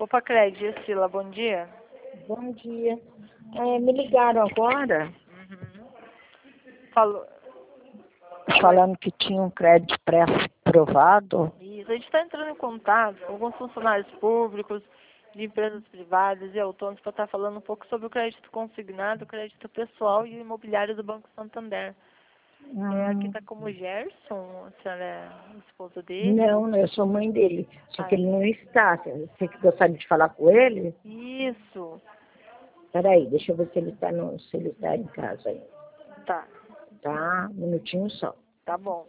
Opa, Cred, Sila, bom dia. Bom dia. Me ligaram agora, Falou. falando que tinha um crédito pré-aprovado. Isso, a gente está entrando em contato com alguns funcionários públicos, de empresas privadas e autônomos para estar falando um pouco sobre o crédito consignado, o crédito pessoal e o imobiliário do Banco Santander. Aqui está como Gerson, a senhora é a esposa dele? Não, eu sou mãe dele. Só que ele não está. Você que gostaria de falar com ele? Isso. Peraí, deixa eu ver se ele está em casa aí. Tá, Tá? Um minutinho só. tá bom.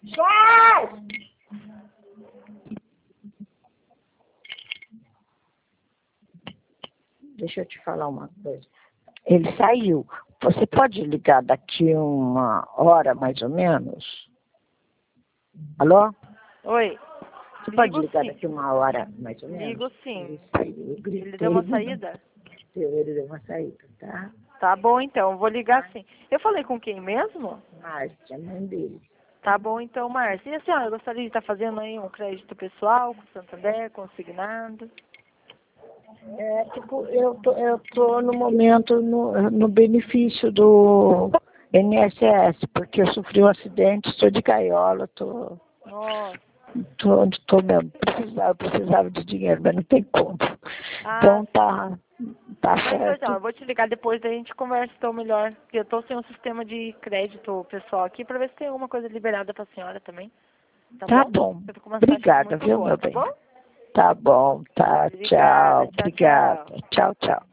Deixa eu te falar uma coisa. Ele saiu. Você pode ligar daqui uma hora, mais ou menos? Alô? Oi. Você pode Ligo ligar sim. daqui uma hora, mais ou menos? Ligo sim. Ele saiu, eu gritei. Ele deu uma saída? Ele deu uma saída, tá? Tá bom, então. Vou ligar sim. Eu falei com quem mesmo? Márcia, mãe dele. Tá bom, então, Márcia. E a senhora gostaria de estar fazendo aí um crédito pessoal com Santander, consignado? Eu tô no momento no benefício do INSS, porque eu sofri um acidente, estou de gaiola, Nossa. tô mesmo, precisava de dinheiro, mas não tem como. Ah, Então tá mas, certo. então, eu vou te ligar depois, daí a gente conversa então melhor. Porque eu tô sem um sistema de crédito pessoal aqui pra ver se tem alguma coisa liberada pra senhora também. Tá bom. Eu tô com uma taxa Obrigada, muito viu, boa, meu tá bem? bom? Tá bom, tá. Obrigada, Tchau. tchau, Obrigada. tchau. Tchau, tchau.